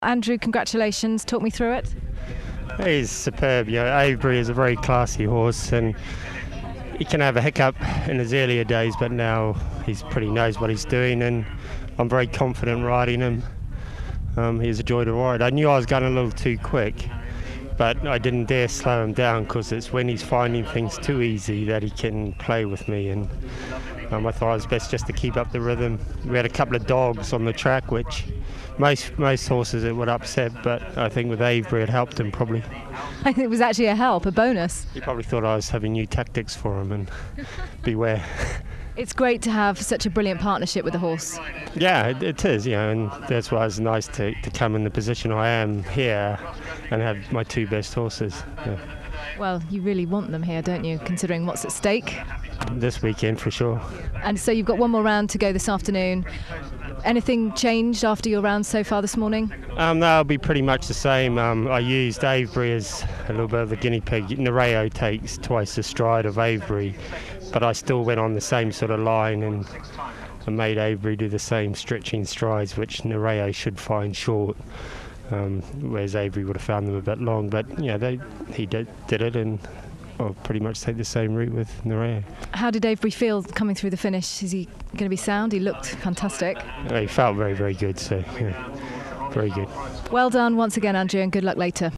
Andrew, congratulations. Talk me through it. He's superb. Avebury is a very classy horse, and he can have a hiccup in his earlier days, but now he's pretty knows what he's doing, and I'm very confident riding him. He's a joy to ride. I knew I was going a little too quick, but I didn't dare slow him down because it's when he's finding things too easy that he can play with me, and I thought it was best just to keep up the rhythm. We had a couple of dogs on the track, which most horses it would upset, but I think with Avebury it helped him probably. I think it was actually a help, a bonus. He probably thought I was having new tactics for him, and beware. It's great to have such a brilliant partnership with the horse. Yeah, it is, and that's why it's nice to come in the position I am here and have my two best horses. Yeah. Well, you really want them here, don't you, considering what's at stake? This weekend for sure. And so you've got one more round to go this afternoon. Anything changed after your round so far this morning? That'll be pretty much the same. I used Avebury as a little bit of a guinea pig. Nereo takes twice the stride of Avebury, but I still went on the same sort of line and made Avebury do the same stretching strides, which Nereo should find short, whereas Avebury would have found them a bit long. But he did it, and I'll pretty much take the same route with Nereo. How did Avebury feel coming through the finish? Is he going to be sound? He looked fantastic. He felt very, very good, so very good. Well done once again, Andrew, and good luck later.